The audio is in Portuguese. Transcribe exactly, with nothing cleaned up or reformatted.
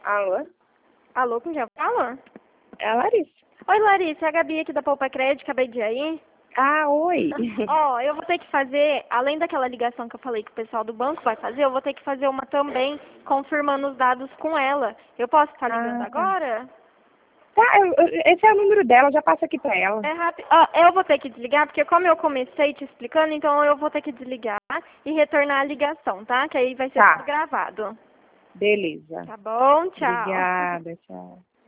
Alô? Alô, com quem eu falo? É a Larissa. Oi, Larissa, é a Gabi aqui da Poupa Crédito, acabei de ir aí. Ah, oi. Ó, eu vou ter que fazer, além daquela ligação que eu falei que o pessoal do banco vai fazer, eu vou ter que fazer uma também, confirmando os dados com ela. Eu posso estar ligando Ah, tá. agora? Tá, eu- eu- esse é o número dela, já passa aqui pra ela. É rápido. Ó, eu vou ter que desligar, porque como eu comecei te explicando, então eu vou ter que desligar e retornar a ligação, tá? Que aí vai ser tudo Tá, gravado. beleza. Tá bom? Tchau. Obrigada, tchau.